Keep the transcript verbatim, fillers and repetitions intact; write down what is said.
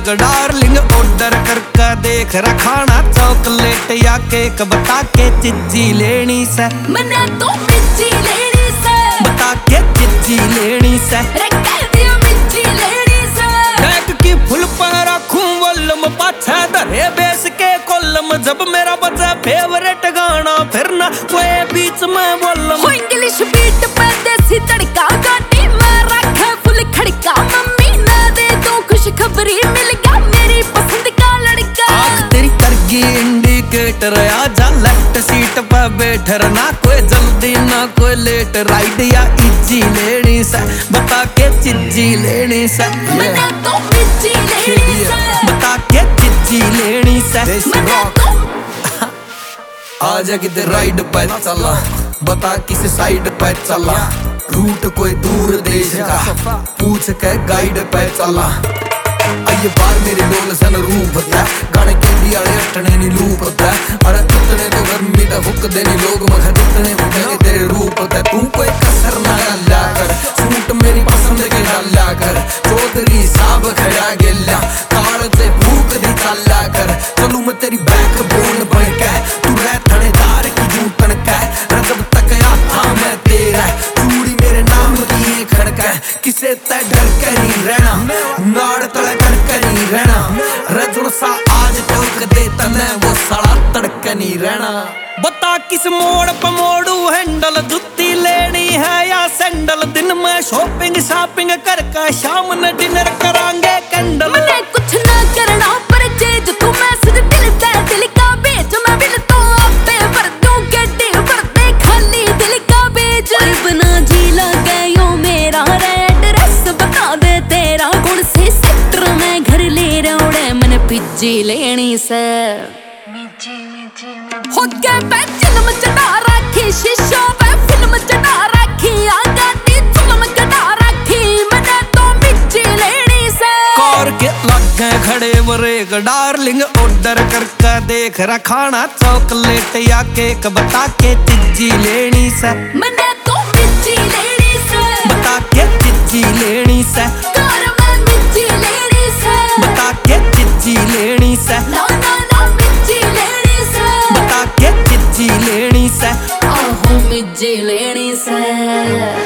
वरेगा darling, order करके देख रखाना chocolate या केक, बता के चिज्जी लेनी से। मैंने तो मिर्ची लेनी से, बता के चिज्जी लेनी से। कह दिया मिर्ची लेनी से। बैग की फुल पर रखूं वॉल्यूम, पाछे धरे बेस के कॉलम, जब मेरा बजा फेवरेट गाना फिर ना कोई बीच में वॉल्यूम। इंग्लिश बीट पे देसी तड़का, गाड़ी में रखा फुल खड़का, मम्मी ना दे तो खुशखबरी मिल गया मेरी पसंद का लड़का। आँख तेरी करगी इंडिकेटर, आजा लेफ्ट सीट पे बैठ, ना कोई जल्दी ना कोई लेट, राइड या इज्जी लेनी से, बता के चिज्जी लेनी से। मैंने तो मिर्ची लेनी से, बता के चिज्जी लेनी से। मैंने तो आजा किधर राइड पे चला, बता किस साइड पे चला, रूट कोई दूर देश का पूछ के गाइड पे चला। आइए बार मेरे लोल सन रूप है, गाने के दिया अटने नी लूप है, अरे इतने तो गर्मी दा हुक देनी लोग मख जितने मुझे तेरे रूप है। तू कोई कसर ना ला कर, सूट मेरी पसंद के डाला कर, चौधरी साहब खड़ा गेला ताल से भूख दी चला कर, चलू मैं तेरी बैक बोन बन के, तू रह थानेदार की जूटन का, जब तक आता मैं तेरा, चूड़ी मेरे नाम की खड़का, किसे तय डर कर ही रहना, नाड़ तले कर ही रहना, रजुड़ सा आज टोक दे तने वो साला तड़के नहीं रहना। बता किस मोड़ पे मोड़ू हैंडल, जुत्ती लेनी है या सैंडल, दिन में शॉपिंग शॉपिंग करके शाम में डिनर करांगे कैंडल। मैंने कुछ ना करना पर चीज तू मैसेज दिल से दिल का भेज, मैं बिल तो आपे भर दूं गड्ढे भर दे खाली दिल का भेज। बना जी लगे यो मेरा एड्रेस बता दे तेरा, कौन से सेक्टर में घर ले रहा मैंने पिज्जी लेनी से। हो के पे फिल्म चढ़ा रखी, शीशा पे फिल्म चढ़ा रखी, आगाती फिल्म चढ़ा रखी, मैंने तो मिर्ची लेनी से। कार के लगे खड़े वरेगा डार्लिंग, ऑर्डर करके देख रखाना चॉकलेट या केक, बता के चिज्जी लेनी से। मैंने तो मिर्ची लेनी से, बता के चिज्जी लेनी से। कार में मिर्ची लेनी से, बता के चिज्जी लेनी से। ना ना ना मिर्ची लेनी से, बता के चिज्जी लेनी से। आहो मिर्ची लेनी से।